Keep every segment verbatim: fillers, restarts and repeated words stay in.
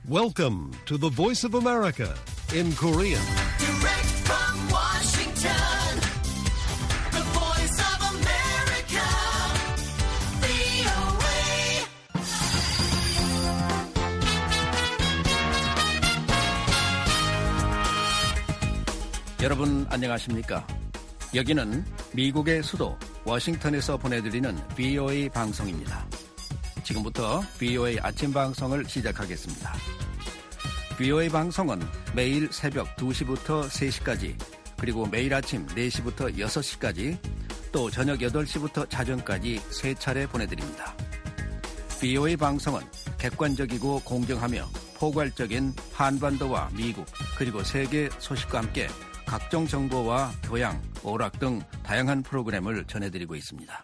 Welcome to the Voice of America in Korean. Direct from Washington, the Voice of America, 브이오에이. 여러분 안녕하십니까? 여기는 미국의 수도 워싱턴에서 보내드리는 브이오에이 방송입니다. 지금부터 브이오에이 아침 방송을 시작하겠습니다. 브이오에이 방송은 매일 새벽 두 시부터 세 시까지, 그리고 매일 아침 네 시부터 여섯 시까지, 또 저녁 여덟 시부터 자정까지 세 차례 보내드립니다. 브이오에이 방송은 객관적이고 공정하며 포괄적인 한반도와 미국 그리고 세계 소식과 함께 각종 정보와 교양, 오락 등 다양한 프로그램을 전해드리고 있습니다.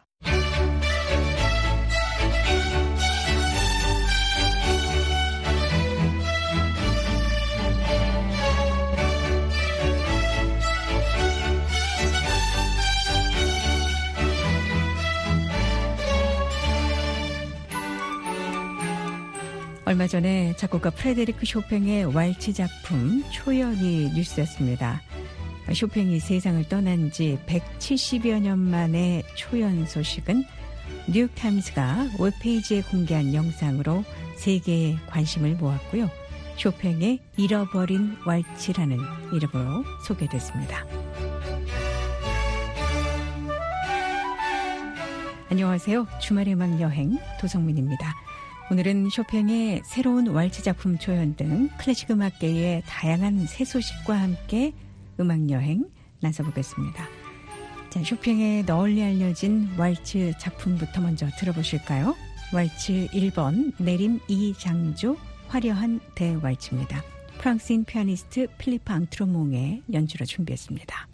얼마 전에 작곡가 프레데리크 쇼팽의 왈츠 작품 초연이 뉴스였습니다. 쇼팽이 세상을 떠난 지 백칠십여 년 만의 초연 소식은 뉴욕타임스가 웹페이지에 공개한 영상으로 세계의 관심을 모았고요. 쇼팽의 잃어버린 왈츠라는 이름으로 소개됐습니다. 안녕하세요. 주말의 음악 여행 도성민입니다. 오늘은 쇼팽의 새로운 왈츠 작품 초연 등 클래식 음악계의 다양한 새 소식과 함께 음악 여행 나서보겠습니다. 자, 쇼팽의 널리 알려진 왈츠 작품부터 먼저 들어보실까요? 왈츠 일 번 내림 이 장조 화려한 대왈츠입니다. 프랑스인 피아니스트 필리프 앙트로몽의 연주로 준비했습니다.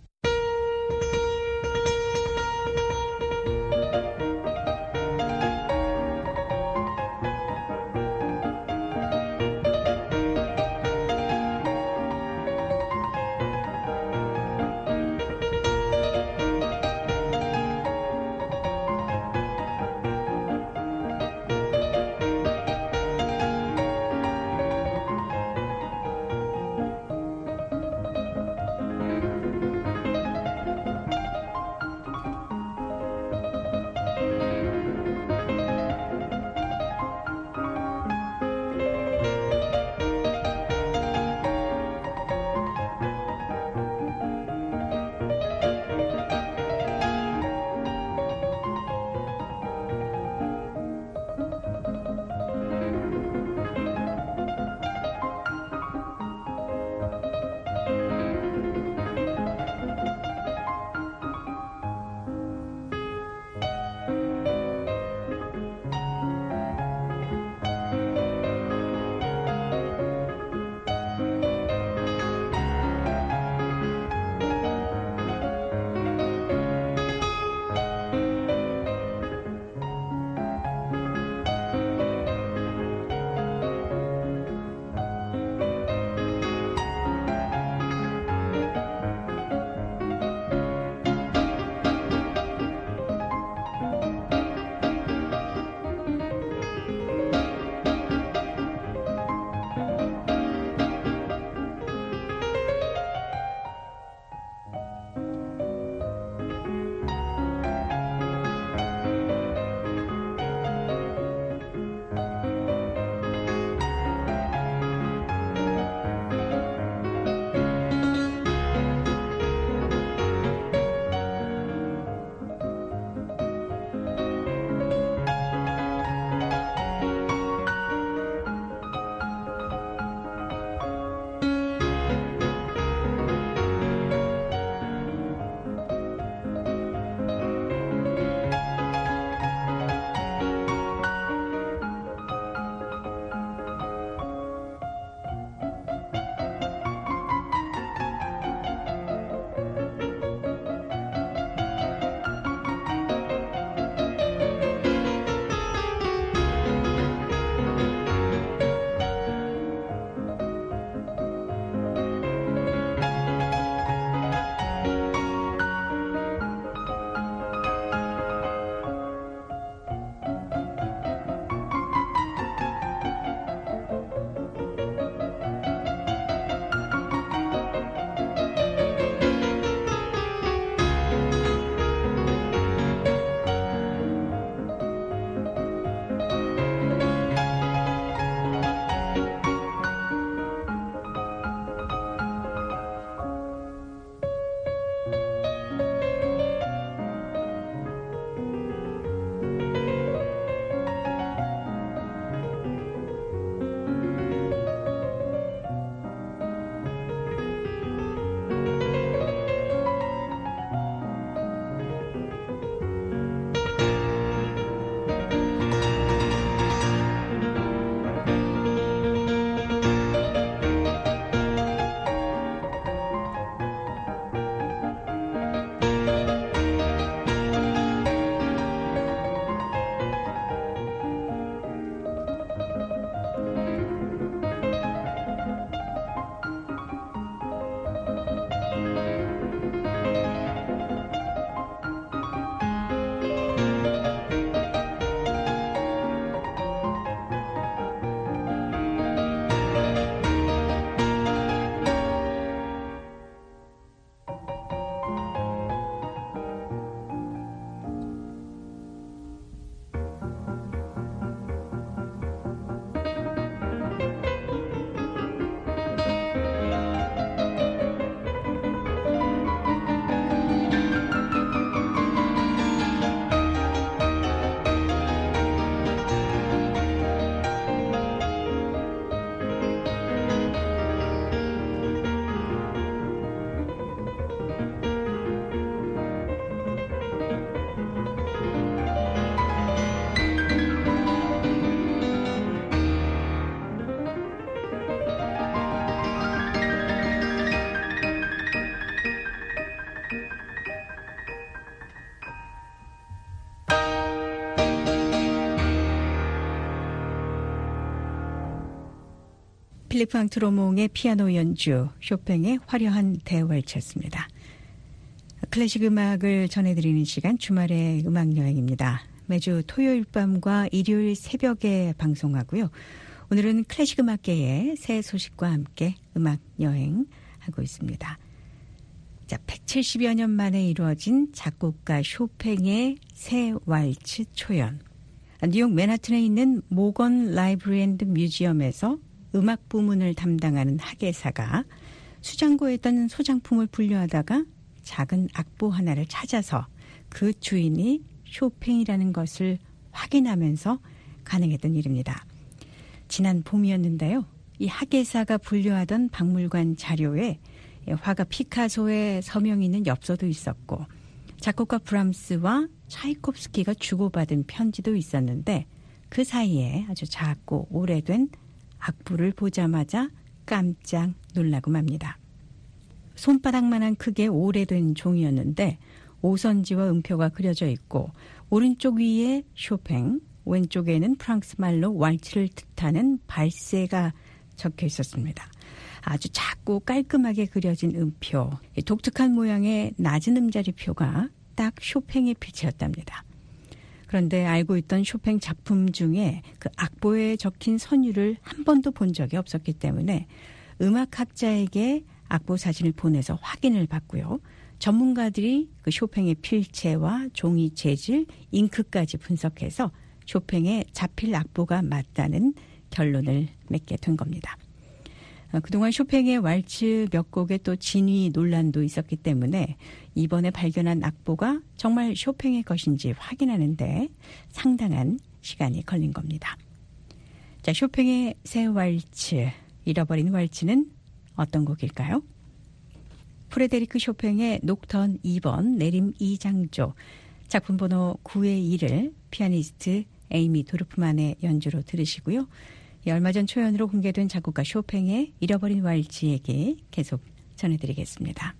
필리프 앙트로몽의 피아노 연주, 쇼팽의 화려한 대왈츠였습니다. 클래식 음악을 전해드리는 시간 주말의 음악여행입니다. 매주 토요일 밤과 일요일 새벽에 방송하고요. 오늘은 클래식 음악계의 새 소식과 함께 음악여행 하고 있습니다. 자, 백칠십여 년 만에 이루어진 작곡가 쇼팽의 새 왈츠 초연. 뉴욕 맨하튼에 있는 모건 라이브러리 앤드 뮤지엄에서 음악 부문을 담당하는 학예사가 수장고에 있던 소장품을 분류하다가 작은 악보 하나를 찾아서 그 주인이 쇼팽이라는 것을 확인하면서 가능했던 일입니다. 지난 봄이었는데요. 이 학예사가 분류하던 박물관 자료에 화가 피카소의 서명이 있는 엽서도 있었고 작곡가 브람스와 차이콥스키가 주고받은 편지도 있었는데 그 사이에 아주 작고 오래된 악보를 보자마자 깜짝 놀라고 맙니다. 손바닥만한 크기의 오래된 종이였는데 오선지와 음표가 그려져 있고 오른쪽 위에 쇼팽, 왼쪽에는 프랑스 말로 왈츠를 뜻하는 발세가 적혀 있었습니다. 아주 작고 깔끔하게 그려진 음표, 독특한 모양의 낮은 음자리표가 딱 쇼팽의 필체였답니다. 그런데 알고 있던 쇼팽 작품 중에 그 악보에 적힌 선율을 한 번도 본 적이 없었기 때문에 음악학자에게 악보 사진을 보내서 확인을 받고요. 전문가들이 그 쇼팽의 필체와 종이 재질, 잉크까지 분석해서 쇼팽의 자필 악보가 맞다는 결론을 맺게 된 겁니다. 그동안 쇼팽의 왈츠 몇 곡에 또 진위 논란도 있었기 때문에 이번에 발견한 악보가 정말 쇼팽의 것인지 확인하는데 상당한 시간이 걸린 겁니다. 자, 쇼팽의 새 왈츠, 잃어버린 왈츠는 어떤 곡일까요? 프레데리크 쇼팽의 녹턴 이 번 내림 이 장조, 작품 번호 구의 일을 피아니스트 에이미 도르프만의 연주로 들으시고요. 얼마 전 초연으로 공개된 작곡가 쇼팽의 잃어버린 왈츠 얘기 계속 전해드리겠습니다.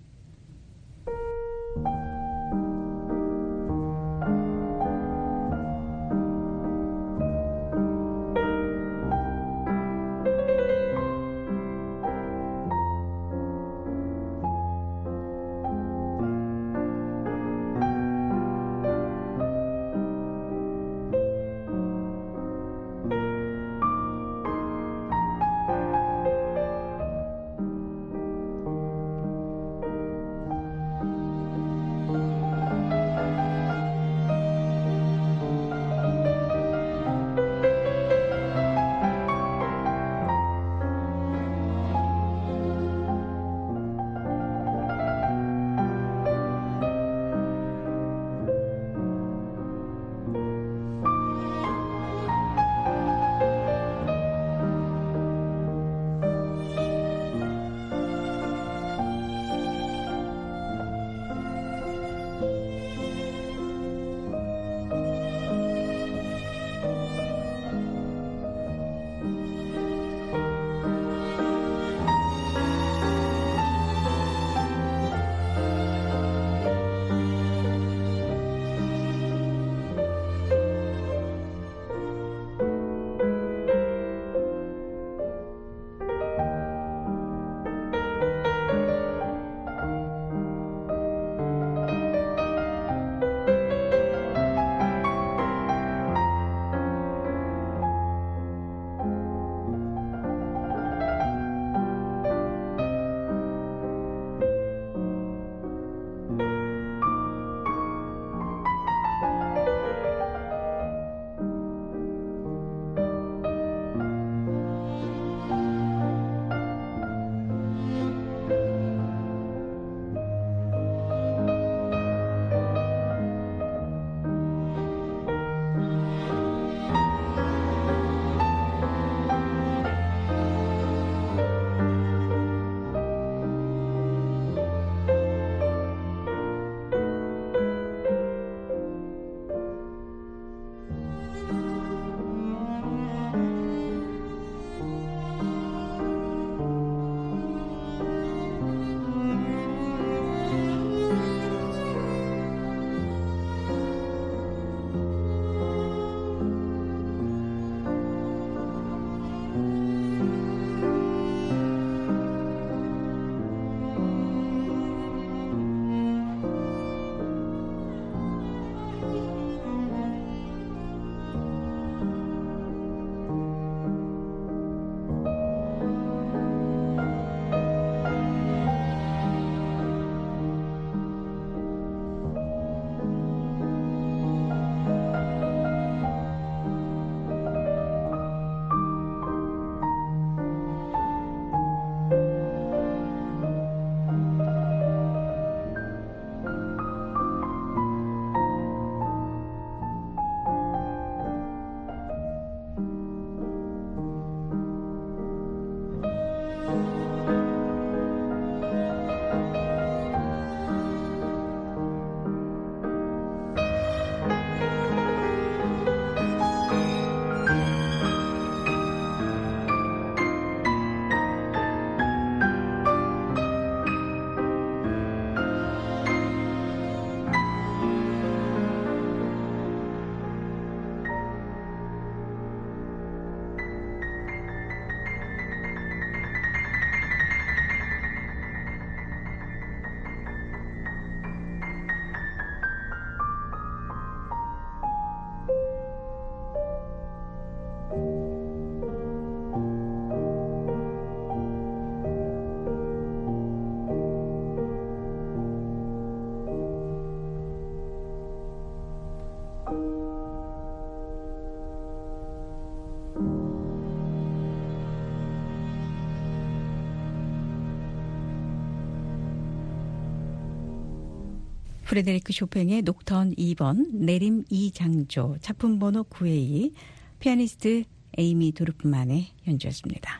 프레데리크 쇼팽의 녹턴 이 번, 내림 이 장조, 작품 번호 구의 이, 피아니스트 에이미 도르프만의 연주였습니다.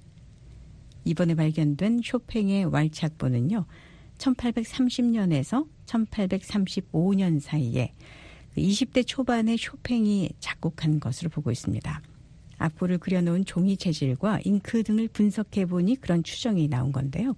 이번에 발견된 쇼팽의 왈츠악보는요. 천팔백삼십 년에서 천팔백삼십오 년 사이에 이십 대 초반의 쇼팽이 작곡한 것으로 보고 있습니다. 악보를 그려놓은 종이 재질과 잉크 등을 분석해보니 그런 추정이 나온 건데요.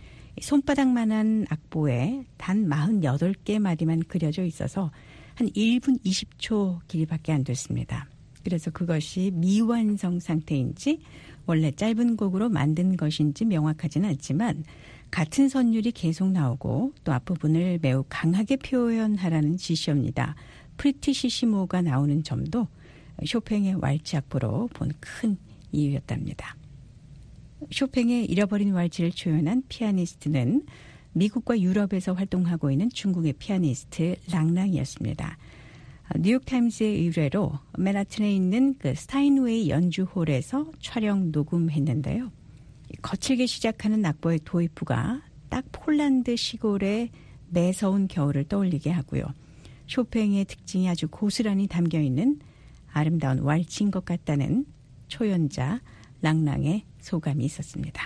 손바닥만한 악보에 단 사십팔 개 마디만 그려져 있어서 한 일 분 이십 초 길이밖에 안 됐습니다. 그래서 그것이 미완성 상태인지 원래 짧은 곡으로 만든 것인지 명확하지는 않지만 같은 선율이 계속 나오고 또 앞부분을 매우 강하게 표현하라는 지시입니다. 프리티시시모가 나오는 점도 쇼팽의 왈츠 악보로 본 큰 이유였답니다. 쇼팽의 잃어버린 왈츠를 초연한 피아니스트는 미국과 유럽에서 활동하고 있는 중국의 피아니스트 랑랑이었습니다. 뉴욕타임스의 의뢰로 맨하튼에 있는 그 스타인웨이 연주홀에서 촬영 녹음했는데요. 거칠게 시작하는 악보의 도입부가 딱 폴란드 시골의 매서운 겨울을 떠올리게 하고요. 쇼팽의 특징이 아주 고스란히 담겨있는 아름다운 왈츠인 것 같다는 초연자 랑랑의 소감이 있었습니다.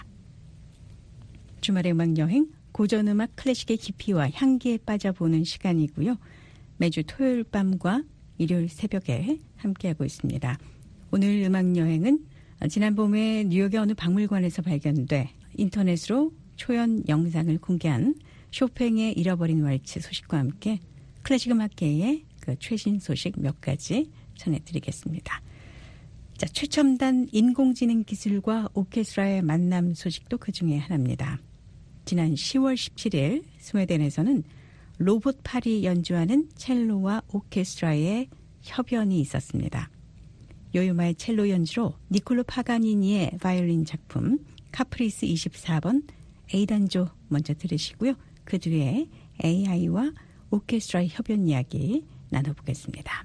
주말의 음악여행, 고전음악 클래식의 깊이와 향기에 빠져보는 시간이고요. 매주 토요일 밤과 일요일 새벽에 함께하고 있습니다. 오늘 음악여행은 지난 봄에 뉴욕의 어느 박물관에서 발견돼 인터넷으로 초연 영상을 공개한 쇼팽의 잃어버린 왈츠 소식과 함께 클래식 음악계의 그 최신 소식 몇 가지 전해드리겠습니다. 자, 최첨단 인공지능 기술과 오케스트라의 만남 소식도 그중에 하나입니다. 지난 시월 십칠일 스웨덴에서는 로봇 팔이 연주하는 첼로와 오케스트라의 협연이 있었습니다. 요요마의 첼로 연주로 니콜로 파가니니의 바이올린 작품 카프리스 이십사 번 A단조 먼저 들으시고요. 그 뒤에 에이아이와 오케스트라의 협연 이야기 나눠보겠습니다.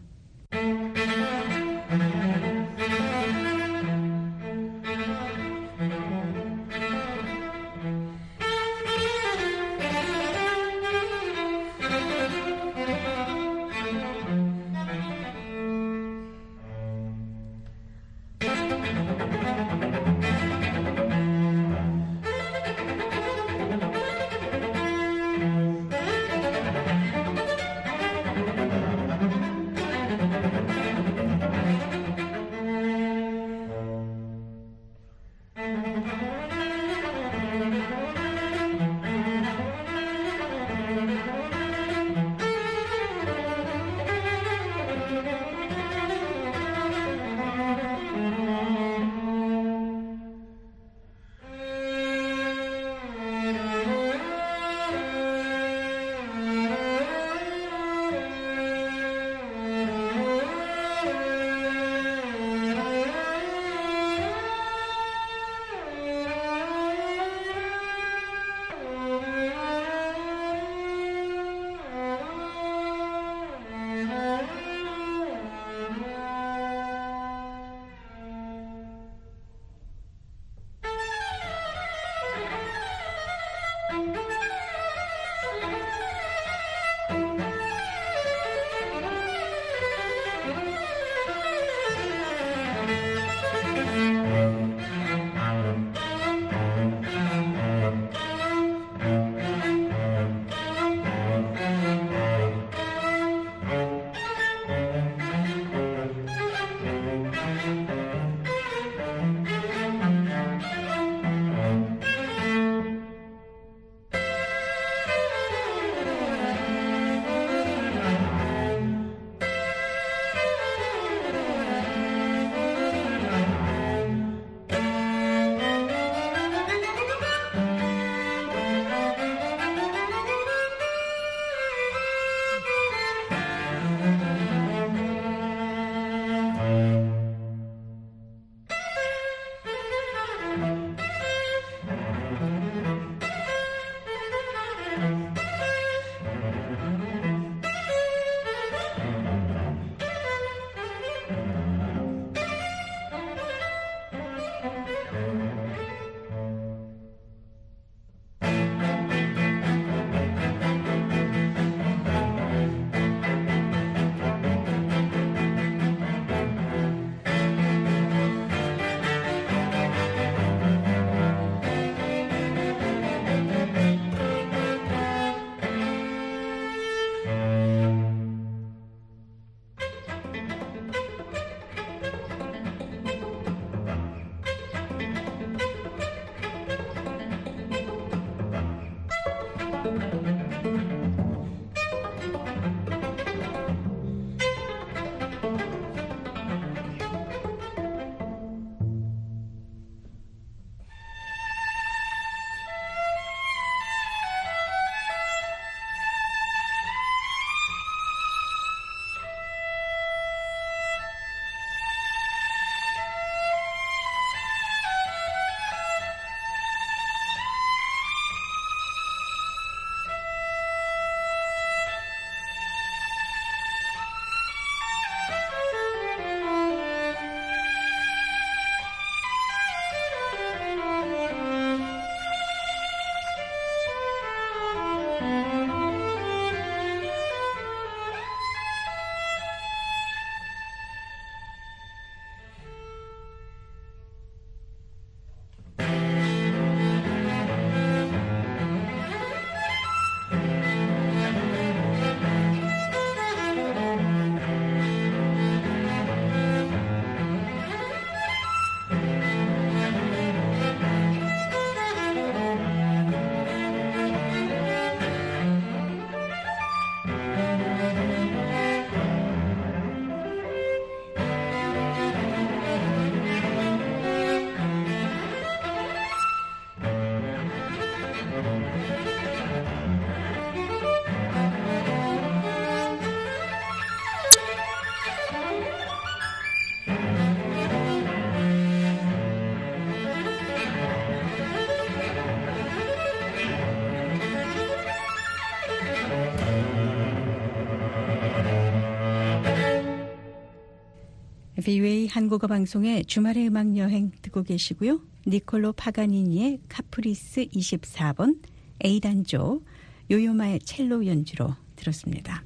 브이오에이 한국어 방송의 주말의 음악 여행 듣고 계시고요. 니콜로 파가니니의 카프리스 이십사 번 A단조 요요마의 첼로 연주로 들었습니다.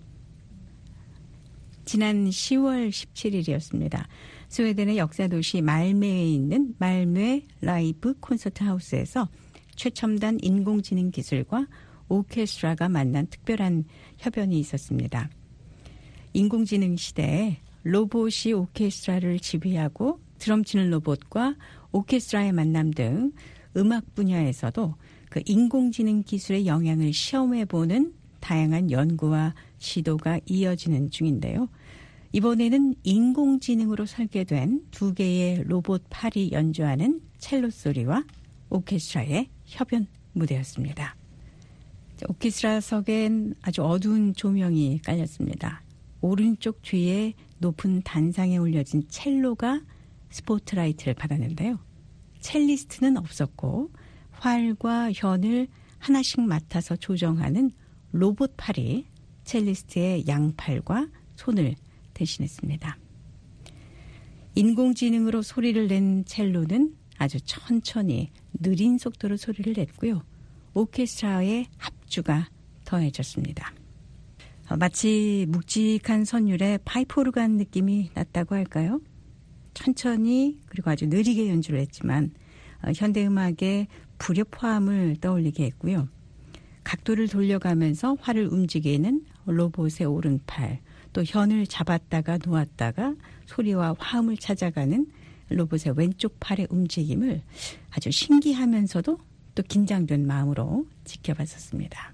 지난 시월 십칠일이었습니다. 스웨덴의 역사도시 말메에 있는 말메 라이브 콘서트 하우스에서 최첨단 인공지능 기술과 오케스트라가 만난 특별한 협연이 있었습니다. 인공지능 시대에 로봇이 오케스트라를 지휘하고 드럼 치는 로봇과 오케스트라의 만남 등 음악 분야에서도 그 인공지능 기술의 영향을 시험해보는 다양한 연구와 시도가 이어지는 중인데요. 이번에는 인공지능으로 설계된 두 개의 로봇 팔이 연주하는 첼로 소리와 오케스트라의 협연 무대였습니다. 오케스트라석엔 아주 어두운 조명이 깔렸습니다. 오른쪽 뒤에 높은 단상에 올려진 첼로가 스포트라이트를 받았는데요. 첼리스트는 없었고 활과 현을 하나씩 맡아서 조정하는 로봇 팔이 첼리스트의 양팔과 손을 대신했습니다. 인공지능으로 소리를 낸 첼로는 아주 천천히 느린 속도로 소리를 냈고요. 오케스트라의 합주가 더해졌습니다. 마치 묵직한 선율의 파이프 오르간 느낌이 났다고 할까요? 천천히 그리고 아주 느리게 연주를 했지만 현대음악의 불협화음을 떠올리게 했고요. 각도를 돌려가면서 활을 움직이는 로봇의 오른팔, 또 현을 잡았다가 놓았다가 소리와 화음을 찾아가는 로봇의 왼쪽 팔의 움직임을 아주 신기하면서도 또 긴장된 마음으로 지켜봤었습니다.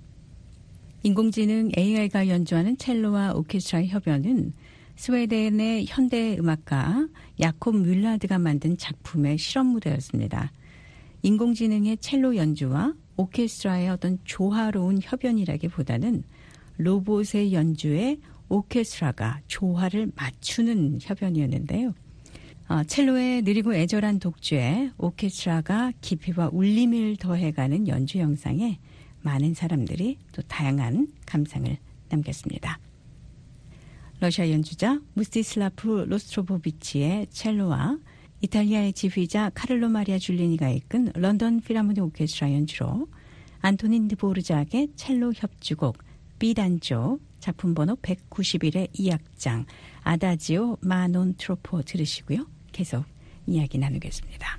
인공지능 에이아이가 연주하는 첼로와 오케스트라의 협연은 스웨덴의 현대음악가 야콥 뮬라드가 만든 작품의 실험 무대였습니다. 인공지능의 첼로 연주와 오케스트라의 어떤 조화로운 협연이라기보다는 로봇의 연주에 오케스트라가 조화를 맞추는 협연이었는데요. 어, 첼로의 느리고 애절한 독주에 오케스트라가 깊이와 울림을 더해가는 연주 영상에 많은 사람들이 또 다양한 감상을 남겼습니다. 러시아 연주자 무스티슬라프 로스트로보비치의 첼로와 이탈리아의 지휘자 카를로 마리아 줄리니가 이끈 런던 필하모니 오케스트라 연주로 안토닌 드보르작의 첼로 협주곡 B단조 작품 번호 백구십일의 이 악장 아다지오 마논 트로포 들으시고요. 계속 이야기 나누겠습니다.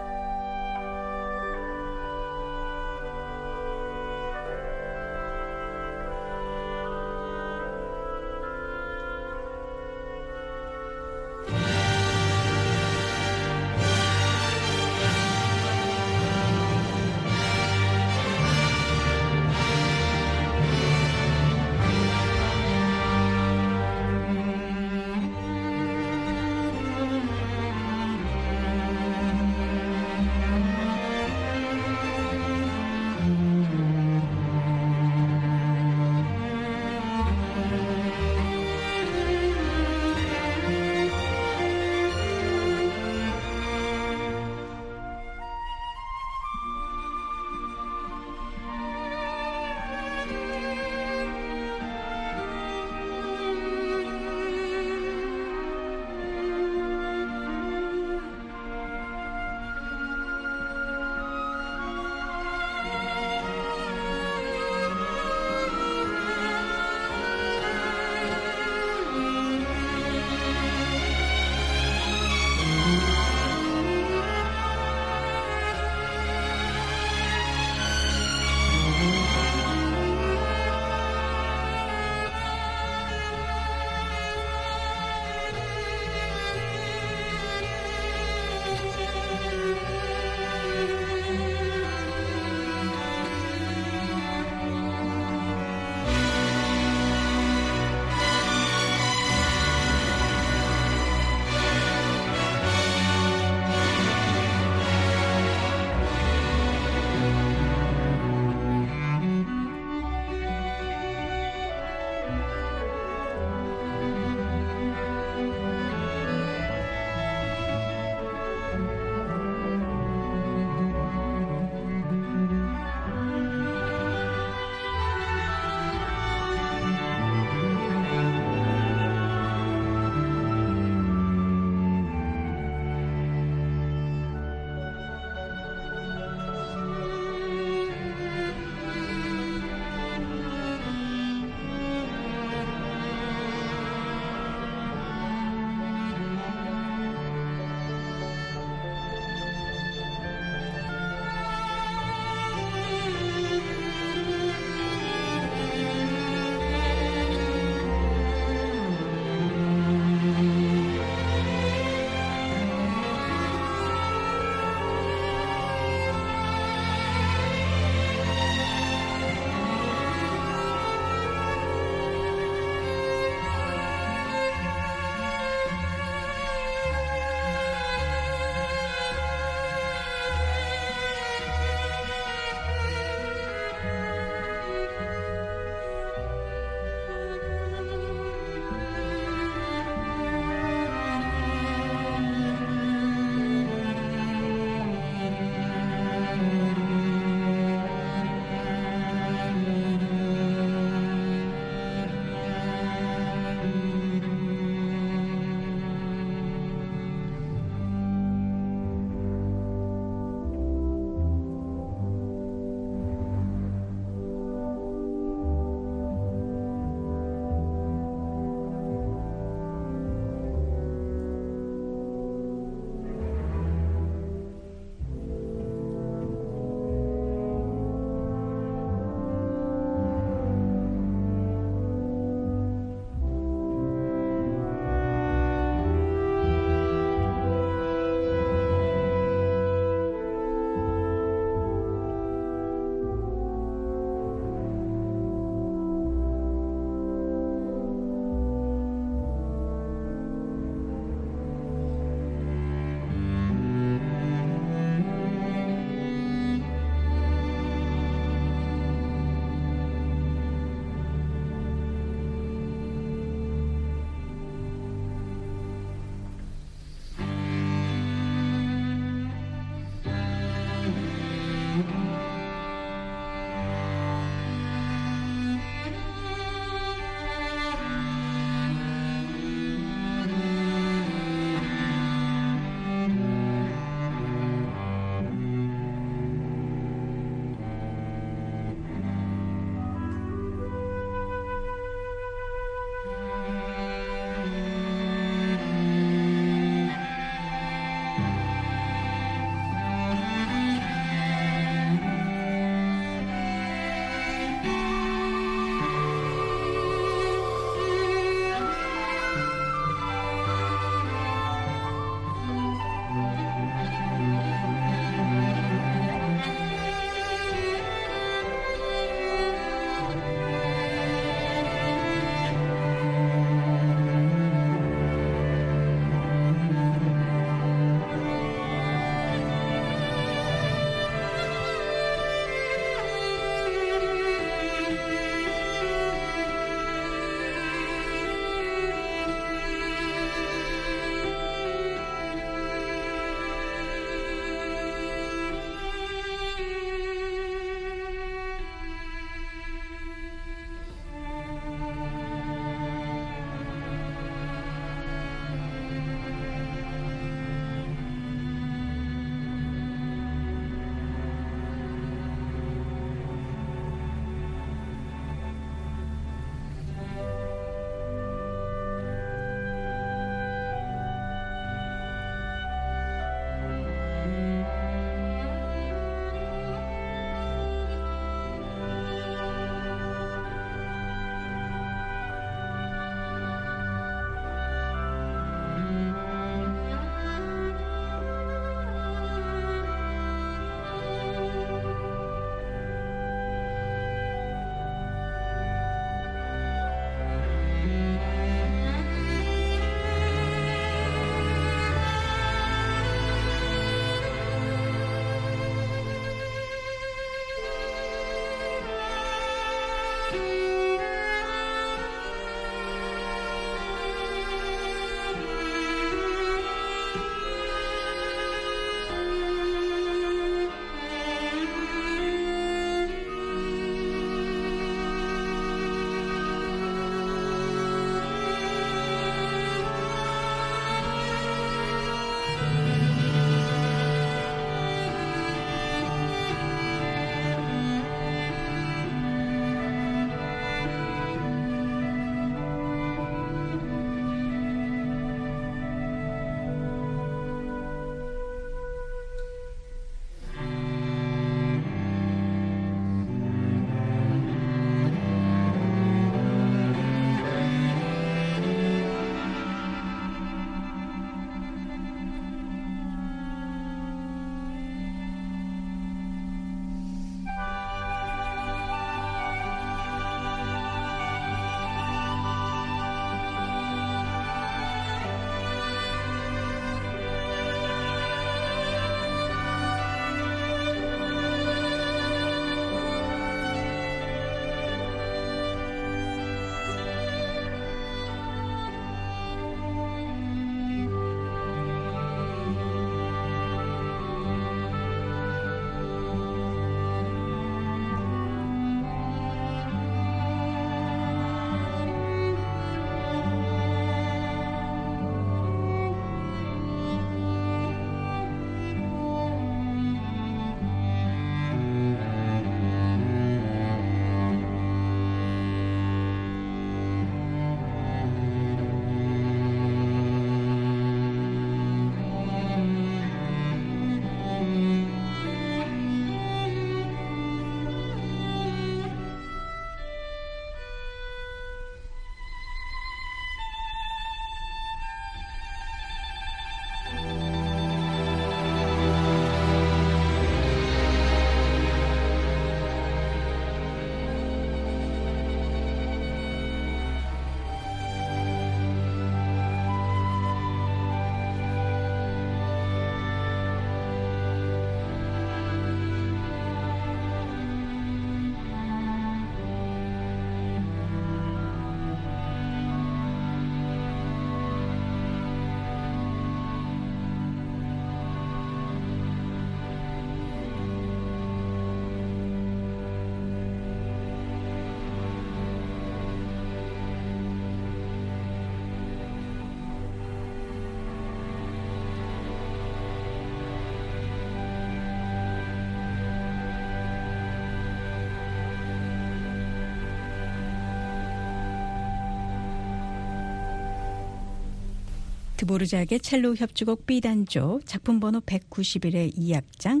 드보르작의 첼로 협주곡 B단조 작품 번호 백구십일의 이 악장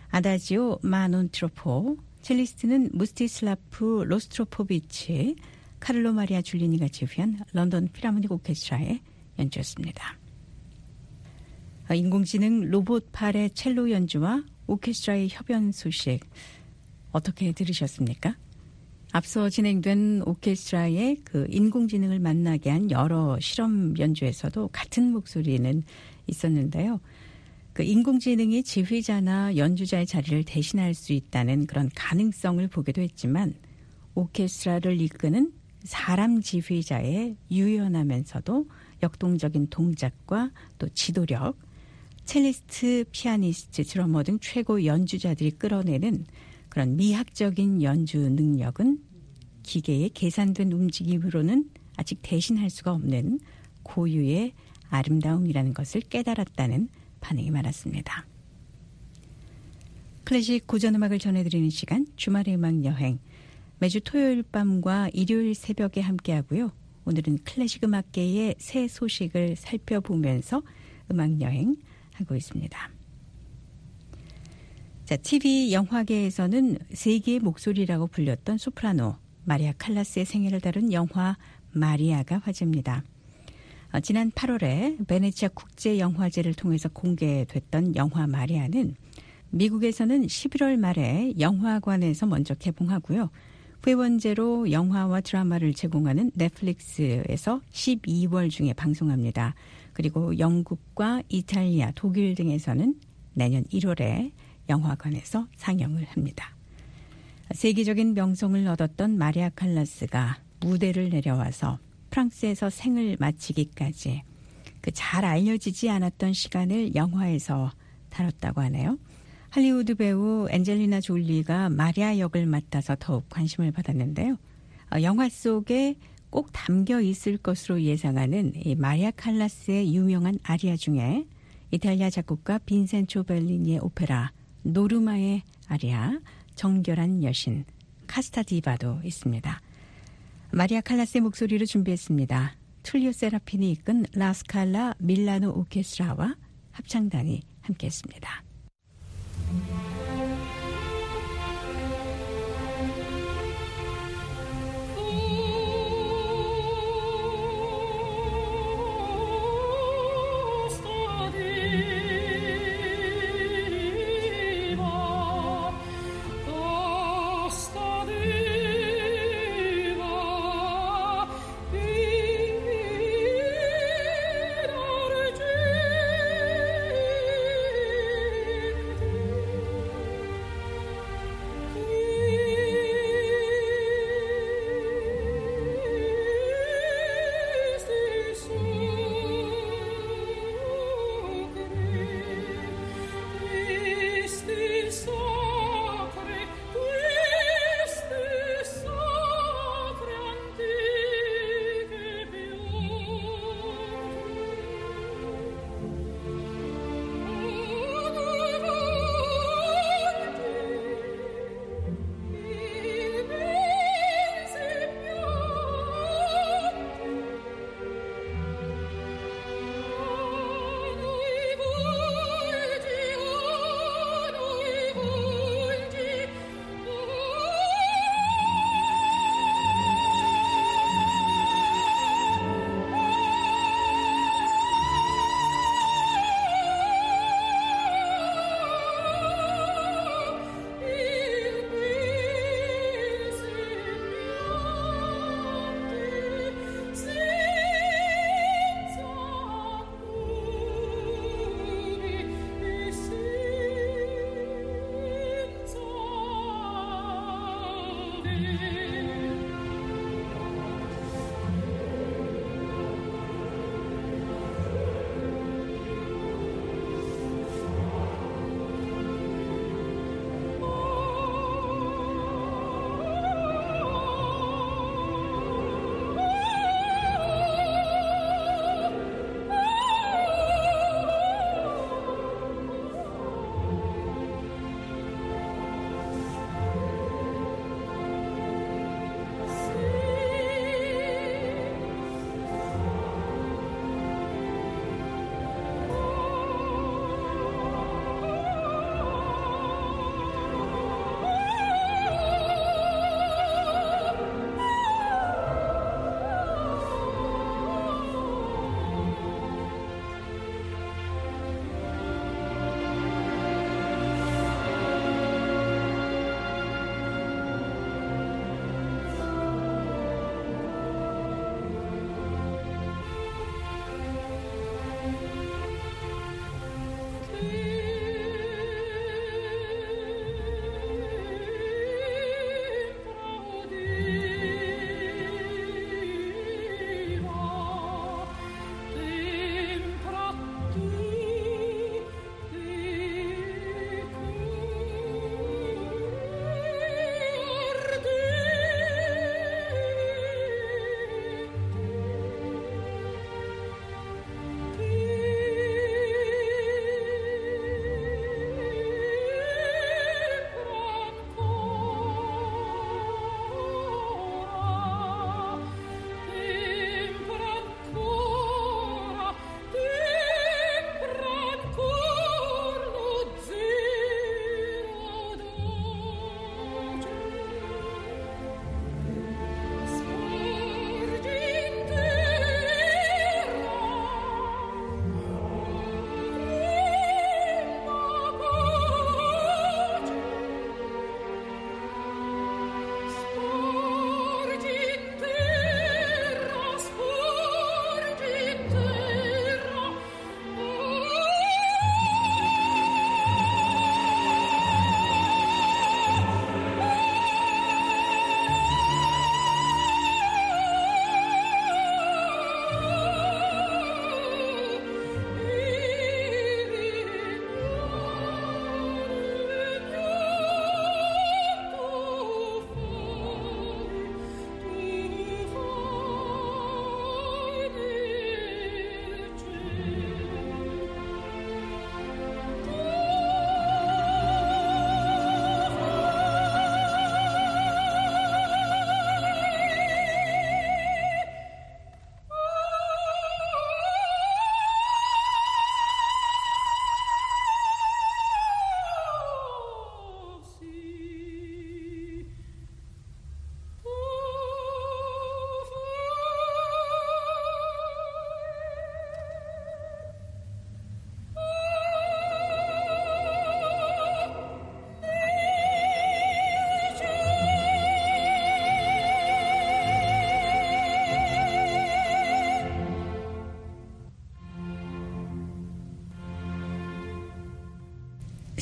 아다지오 마논 트로포, 첼리스트는 무스티슬라프 로스트로포비치, 카를로 마리아 줄리니가 지휘한 런던 필하모닉 오케스트라의 연주였습니다. 인공지능 로봇팔의 첼로 연주와 오케스트라의 협연 소식 어떻게 들으셨습니까? 앞서 진행된 오케스트라의 그 인공지능을 만나게 한 여러 실험 연주에서도 같은 목소리는 있었는데요. 그 인공지능이 지휘자나 연주자의 자리를 대신할 수 있다는 그런 가능성을 보기도 했지만 오케스트라를 이끄는 사람 지휘자의 유연하면서도 역동적인 동작과 또 지도력, 첼리스트, 피아니스트, 드러머 등 최고 연주자들이 끌어내는 그런 미학적인 연주 능력은 기계의 계산된 움직임으로는 아직 대신할 수가 없는 고유의 아름다움이라는 것을 깨달았다는 반응이 많았습니다. 클래식 고전음악을 전해드리는 시간 주말의 음악여행, 매주 토요일 밤과 일요일 새벽에 함께하고요. 오늘은 클래식 음악계의 새 소식을 살펴보면서 음악여행 하고 있습니다. 자, 티비 영화계에서는 세계의 목소리라고 불렸던 소프라노 마리아 칼라스의 생애를 다룬 영화 마리아가 화제입니다. 어, 지난 팔월에 베네치아 국제영화제를 통해서 공개됐던 영화 마리아는 미국에서는 십일월 말에 영화관에서 먼저 개봉하고요. 회원제로 영화와 드라마를 제공하는 넷플릭스에서 십이월 중에 방송합니다. 그리고 영국과 이탈리아, 독일 등에서는 내년 일월에 영화관에서 상영을 합니다. 세계적인 명성을 얻었던 마리아 칼라스가 무대를 내려와서 프랑스에서 생을 마치기까지 그 잘 알려지지 않았던 시간을 영화에서 다뤘다고 하네요. 할리우드 배우 엔젤리나 졸리가 마리아 역을 맡아서 더욱 관심을 받았는데요. 영화 속에 꼭 담겨 있을 것으로 예상하는 이 마리아 칼라스의 유명한 아리아 중에 이탈리아 작곡가 빈센초 벨리니의 오페라 노르마의 아리아 정결한 여신 카스타디바도 있습니다. 마리아 칼라스의 목소리로 준비했습니다. 툴리오 세라핀이 이끈 라스칼라 밀라노 오케스트라와 합창단이 함께했습니다.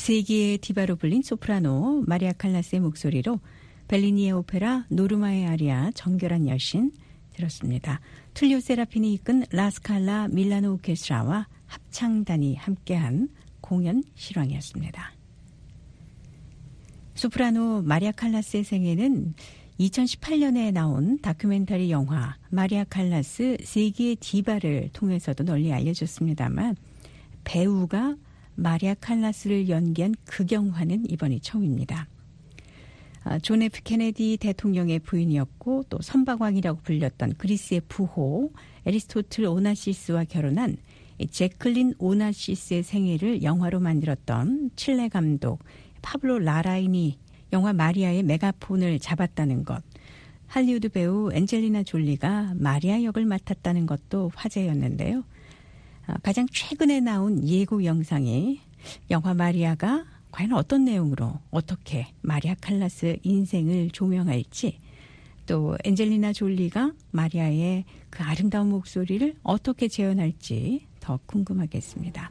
세기의 디바로 불린 소프라노 마리아 칼라스의 목소리로 벨리니의 오페라 노르마의 아리아 정결한 여신 들었습니다. 툴리오 세라핀이 이끈 라스칼라 밀라노 오케스트라와 합창단이 함께한 공연 실황이었습니다. 소프라노 마리아 칼라스의 생애는 이천십팔 년에 나온 다큐멘터리 영화 마리아 칼라스 세기의 디바를 통해서도 널리 알려졌습니다만 배우가 마리아 칼라스를 연기한 극영화는 이번이 처음입니다. 존 에프 케네디 대통령의 부인이었고 또 선박왕이라고 불렸던 그리스의 부호 에리스토틀 오나시스와 결혼한 제클린 오나시스의 생애를 영화로 만들었던 칠레 감독 파블로 라라인이 영화 마리아의 메가폰을 잡았다는 것, 할리우드 배우 엔젤리나 졸리가 마리아 역을 맡았다는 것도 화제였는데요. 가장 최근에 나온 예고 영상이 영화 마리아가 과연 어떤 내용으로 어떻게 마리아 칼라스 인생을 조명할지, 또 엔젤리나 졸리가 마리아의 그 아름다운 목소리를 어떻게 재현할지 더 궁금하겠습니다.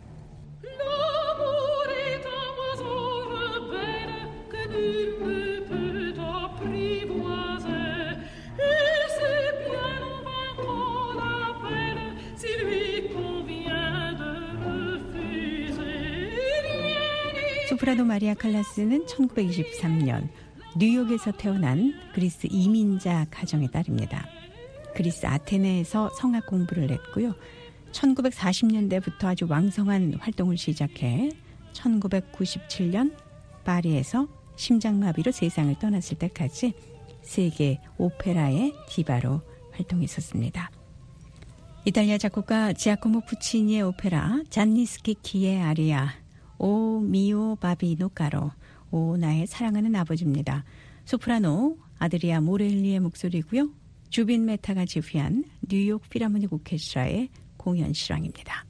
소프라노 마리아 칼라스는 천구백이십삼 년 뉴욕에서 태어난 그리스 이민자 가정의 딸입니다. 그리스 아테네에서 성악 공부를 했고요. 천구백사십 년대부터 아주 왕성한 활동을 시작해 천구백구십칠 년 파리에서 심장마비로 세상을 떠났을 때까지 세계 오페라의 디바로 활동했었습니다. 이탈리아 작곡가 지아코모 푸치니의 오페라 잔니스키 키의 아리아 오 미오 바비노 까로, 오 나의 사랑하는 아버지입니다. 소프라노 아드리아 모렐리의 목소리고요. 주빈 메타가 지휘한 뉴욕 필하모닉 오케스트라의 공연 실황입니다.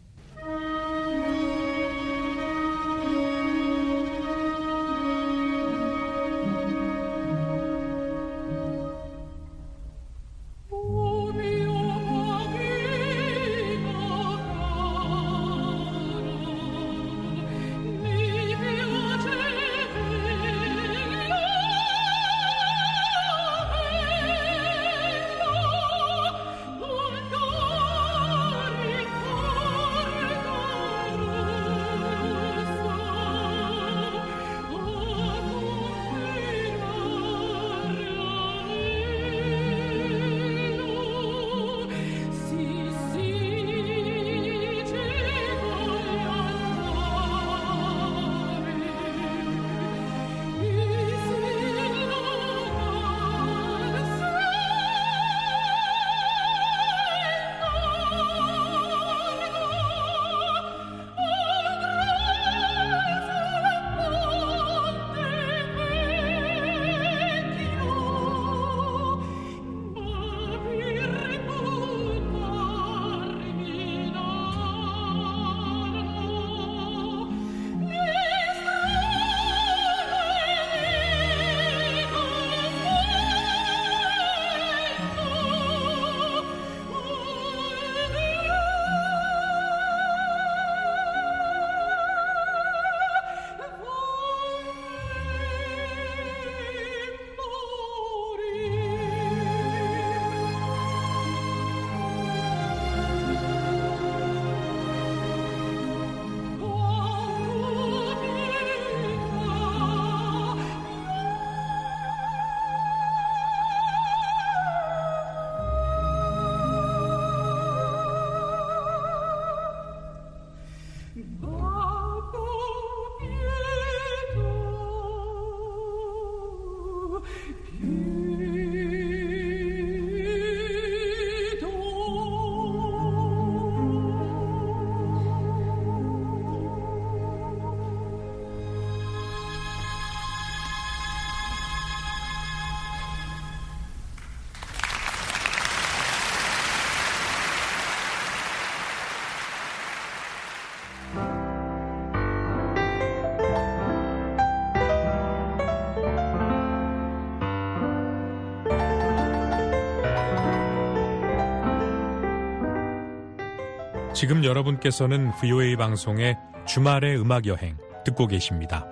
지금 여러분께서는 브이오에이 방송의 주말의 음악여행 듣고 계십니다.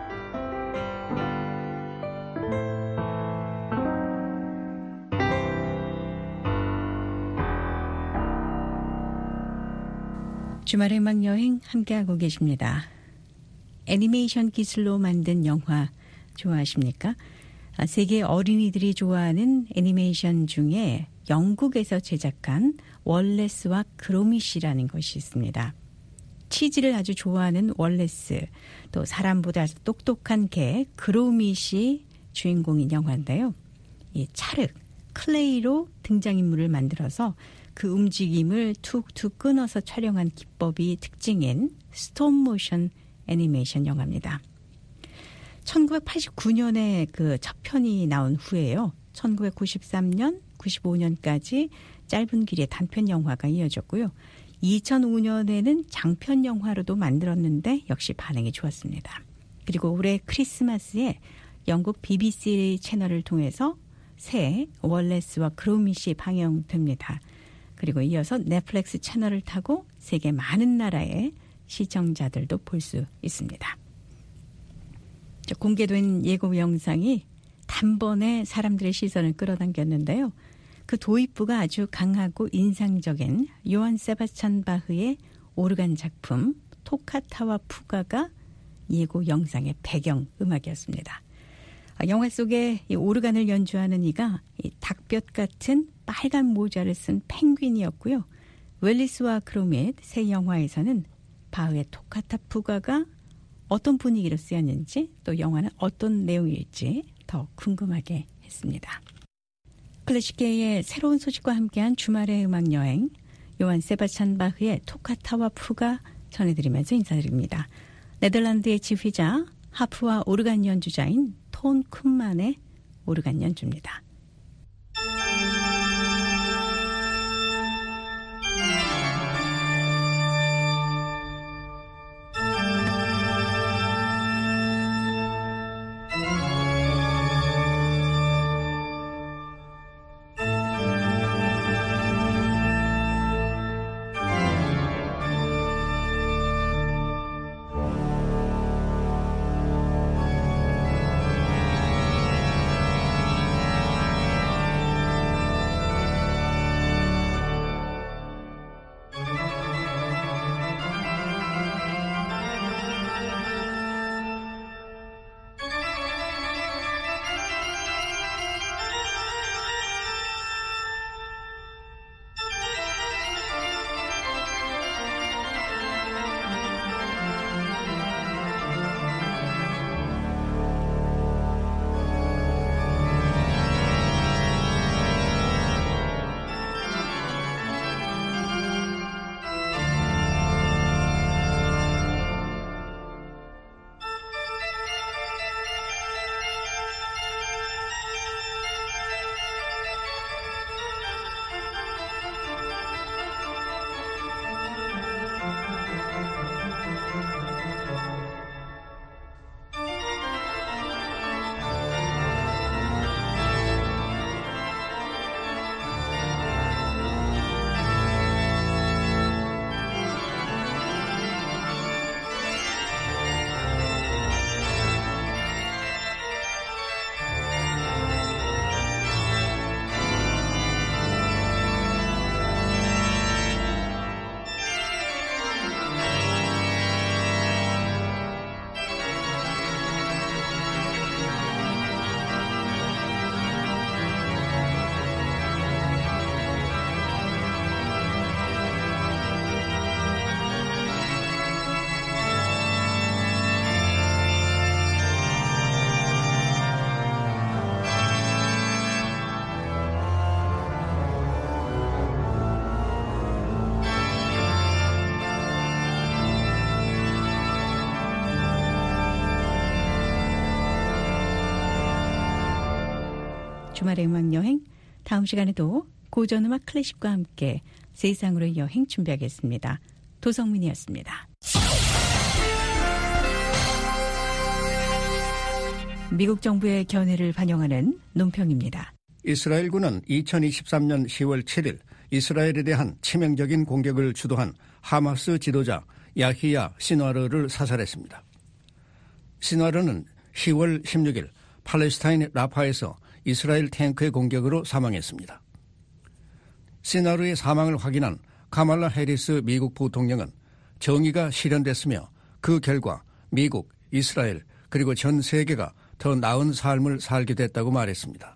주말의 음악 여행 함께하고 계십니다. 애니메이션 기술로 만든 영화 좋아하십니까? 세계 어린이들이 좋아하는 애니메이션 중에 영국에서 제작한 월레스와 그로밋이라는 것이 있습니다. 치즈를 아주 좋아하는 월레스, 또 사람보다 똑똑한 개 그로밋이 주인공인 영화인데요. 이 찰흙, 클레이로 등장인물을 만들어서 그 움직임을 툭툭 끊어서 촬영한 기법이 특징인 스톱모션 애니메이션 영화입니다. 천구백팔십구 년에 그 첫 편이 나온 후에요. 천구백구십삼 년, 구십오 년까지 짧은 길의 단편 영화가 이어졌고요. 이천오 년에는 장편 영화로도 만들었는데 역시 반응이 좋았습니다. 그리고 올해 크리스마스에 영국 비비씨 채널을 통해서 새 월레스와 그로밋이 방영됩니다. 그리고 이어서 넷플릭스 채널을 타고 세계 많은 나라의 시청자들도 볼 수 있습니다. 공개된 예고 영상이 단번에 사람들의 시선을 끌어당겼는데요. 그 도입부가 아주 강하고 인상적인 요한 세바스찬 바흐의 오르간 작품 토카타와 푸가가 예고 영상의 배경 음악이었습니다. 영화 속에 이 오르간을 연주하는 이가 이 닭볕 같은 빨간 모자를 쓴 펭귄이었고요. 웰리스와 그로밋 새 영화에서는 바흐의 토카타 푸가가 어떤 분위기로 쓰였는지 또 영화는 어떤 내용일지 더 궁금하게 했습니다. 클래식계의 새로운 소식과 함께한 주말의 음악 여행, 요한 세바스찬 바흐의 토카타와 푸가 전해드리면서 인사드립니다. 네덜란드의 지휘자, 하프와 오르간 연주자인 톤 쿤만의 오르간 연주입니다. 주말의 음악 여행, 다음 시간에도 고전음악 클래식과 함께 세상으로의 여행 준비하겠습니다. 도성민이었습니다. 미국 정부의 견해를 반영하는 논평입니다. 이스라엘군은 이천이십삼 년 시월 칠일 이스라엘에 대한 치명적인 공격을 주도한 하마스 지도자 야히야 시누아르를 사살했습니다. 시나르는 시월 십육일 팔레스타인 라파에서 이스라엘 탱크의 공격으로 사망했습니다. 시나르의 사망을 확인한 카말라 해리스 미국 부통령은 정의가 실현됐으며 그 결과 미국, 이스라엘 그리고 전 세계가 더 나은 삶을 살게 됐다고 말했습니다.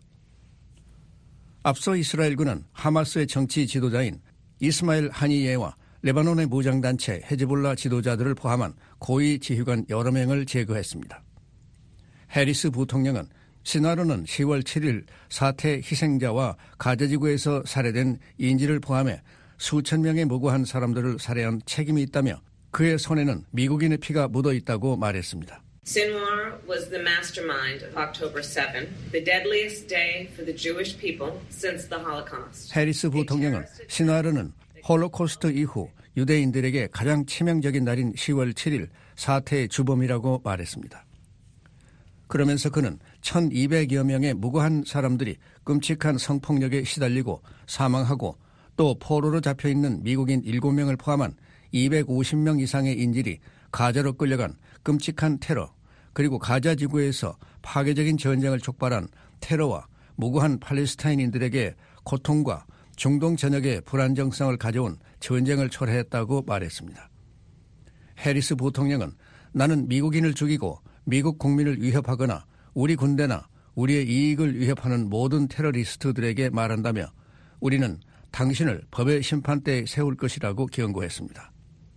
앞서 이스라엘군은 하마스의 정치 지도자인 이스마일 하니예와 레바논의 무장단체 헤즈볼라 지도자들을 포함한 고위 지휘관 여러 명을 제거했습니다. 해리스 부통령은 시나르는 시월 칠일 사태 희생자와 가자지구에서 살해된 인질을 포함해 수천 명의 무고한 사람들을 살해한 책임이 있다며 그의 손에는 미국인의 피가 묻어 있다고 말했습니다. Sinwar was the mastermind of October seventh, the deadliest day for the Jewish people since the Holocaust. 해리스 부통령은 시나르는 홀로코스트 이후 유대인들에게 가장 치명적인 날인 시월 칠일 사태의 주범이라고 말했습니다. 그러면서 그는 천이백여 명의 무고한 사람들이 끔찍한 성폭력에 시달리고 사망하고 또 포로로 잡혀있는 미국인 일곱 명을 포함한 이백오십 명 이상의 인질이 가자로 끌려간 끔찍한 테러 그리고 가자 지구에서 파괴적인 전쟁을 촉발한 테러와 무고한 팔레스타인인들에게 고통과 중동 전역의 불안정성을 가져온 전쟁을 초래했다고 말했습니다. 해리스 부통령은 나는 미국인을 죽이고 미국 국민을 위협하거나 우리 군대나 우리의 이익을 위협하는 모든 테러리스트들에게 말한다며 우리는 당신을 법의 심판대에 세울 것이라고 경고했습니다.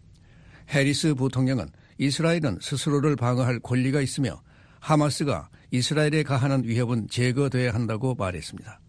해리스 부통령은 이스라엘은 스스로를 방어할 권리가 있으며 하마스가 이스라엘에 가하는 위협은 제거돼야 한다고 말했습니다.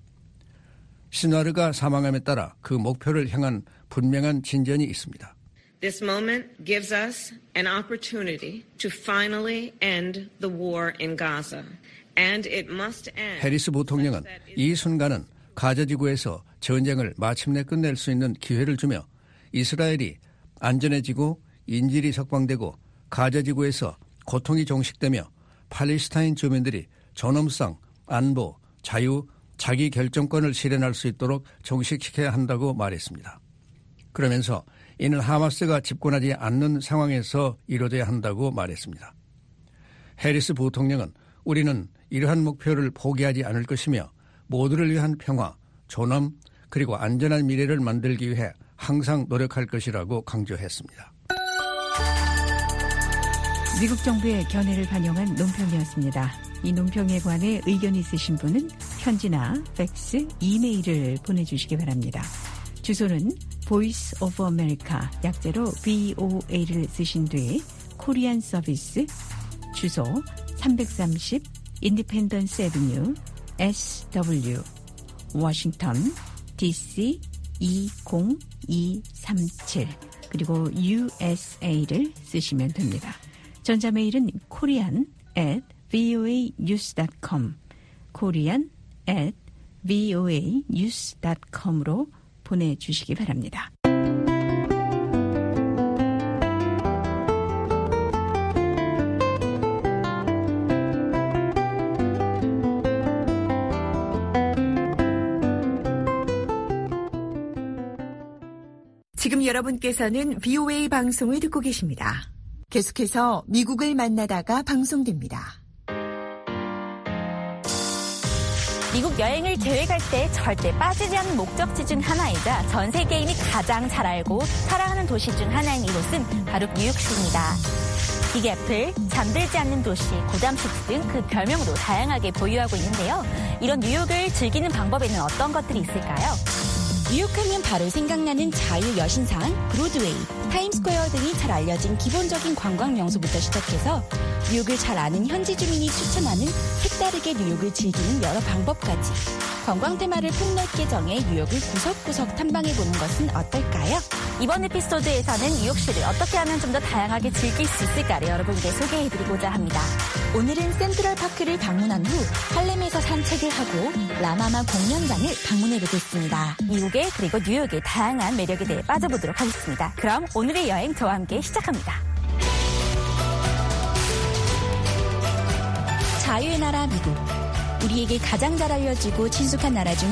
시나르가 사망함에 따라 그 목표를 향한 분명한 진전이 있습니다. This moment gives us an opportunity to finally end the war in Gaza. And it must end. 해리스 부통령은 이 순간은 가자지구에서 전쟁을 마침내 끝낼 수 있는 기회를 주며 이스라엘이 안전해지고 인질이 석방되고 가자지구에서 고통이 종식되며 팔레스타인 주민들이 존엄성, 안보, 자유, 자기 결정권을 실현할 수 있도록 종식시켜야 한다고 말했습니다. 그러면서 이는 하마스가 집권하지 않는 상황에서 이루어져야 한다고 말했습니다. 해리스 부통령은 우리는 이러한 목표를 포기하지 않을 것이며 모두를 위한 평화, 존엄, 그리고 안전한 미래를 만들기 위해 항상 노력할 것이라고 강조했습니다. 미국 정부의 견해를 반영한 논평이었습니다. 이 논평에 관해 의견이 있으신 분은 편지나 팩스, 이메일을 보내주시기 바랍니다. 주소는 Voice of America, 약제로 브이오에이를 쓰신 뒤 코리안 서비스, 주소 삼백삼십 인디펜던스 애비뉴 에스더블유 워싱턴 디씨 이공이삼칠 그리고 유에스에이를 쓰시면 됩니다. 전자메일은 korean at voanews dot com korean at voanews dot com으로 보내주시기 바랍니다. 지금 여러분께서는 브이오에이 방송을 듣고 계십니다. 계속해서 미국을 만나다가 방송됩니다. 미국 여행을 계획할 때 절대 빠지지 않는 목적지 중 하나이자 전 세계인이 가장 잘 알고 사랑하는 도시 중 하나인 이곳은 바로 뉴욕시입니다. 빅애플, 잠들지 않는 도시, 고담시티 등 그 별명으로 다양하게 보유하고 있는데요. 이런 뉴욕을 즐기는 방법에는 어떤 것들이 있을까요? 뉴욕하면 바로 생각나는 자유 여신상, 브로드웨이, 타임스퀘어 등이 잘 알려진 기본적인 관광 명소부터 시작해서 뉴욕을 잘 아는 현지 주민이 추천하는 색다르게 뉴욕을 즐기는 여러 방법까지 관광 테마를 폭넓게 정해 뉴욕을 구석구석 탐방해보는 것은 어떨까요? 이번 에피소드에서는 뉴욕시를 어떻게 하면 좀 더 다양하게 즐길 수 있을까를 여러분께 소개해드리고자 합니다. 오늘은 센트럴파크를 방문한 후 할렘에서 산책을 하고 라마마 공연장을 방문해보겠습니다. 미국의 그리고 뉴욕의 다양한 매력에 대해 빠져보도록 하겠습니다. 그럼 오늘의 여행 저와 함께 시작합니다. 자유의 나라 미국. 우리에게 가장 잘 알려지고 친숙한 나라 중